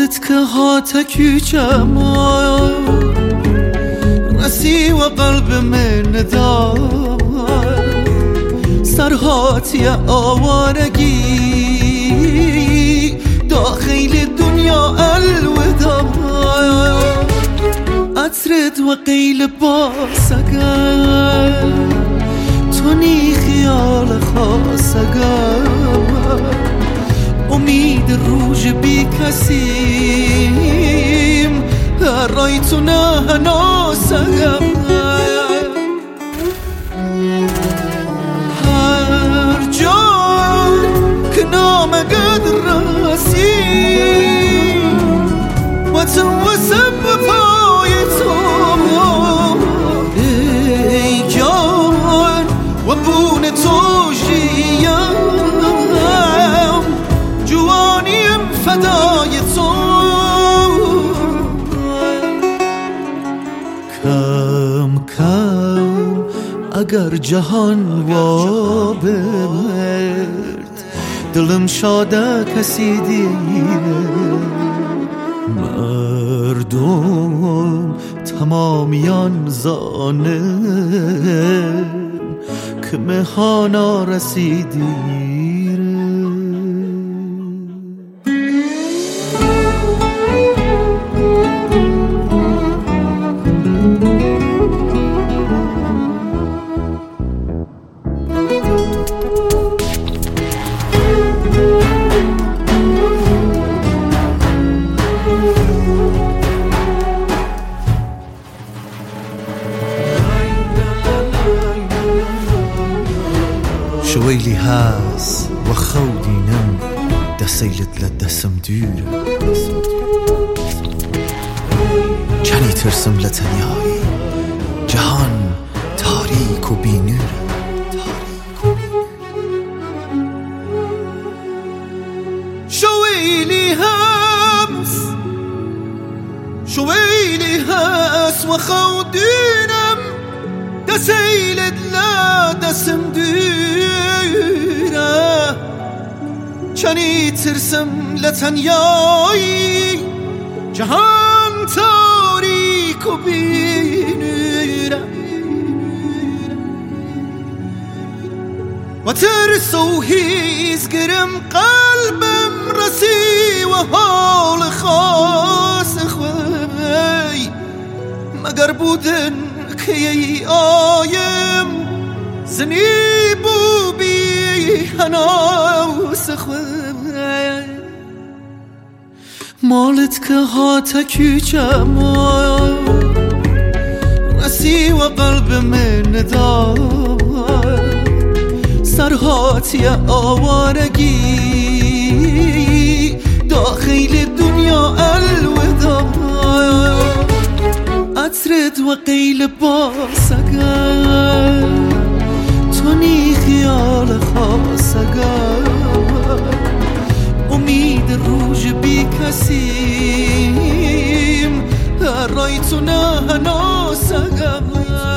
مالتك هاتك جمال راسي وقلب من ندار سرهات يا آوارگی داخل الدنيا الوداع عطرت وقيل باسقل توني خيال خاصقل امید الروج بكسيم رأيتنا هناسقل هر جا كنام قدر راسي وتوسم بپایتم ای جان و بون تو جیم جوانیم فدای تو کم کم اگر جهان وا برد دلم شاده کسی دیره مردم تمامیان زانن که مهانا رسیدیره شويلي هاس وخودي نم دسيلت لدسم ديره جاني ترسم لتنياي جهان تاريك وبينوره شويلي هاس وخودي نم دسيلت لدسم ديره چنی ترسم لتنیایی جهان تاریک و بینوره و ترس و هیزگرم قلبم رسی و حال خاص خوی مگر بودن که ای آیم زنیبو بی هناس خوی مالت که هاتک جمال رسی و قلب من ندار سرهات یا آوارگی داخل دنیا الوداع عطرت و قیل باسقل تونی خیال خاصقل امید روج بکسیم رایتنا هناسقل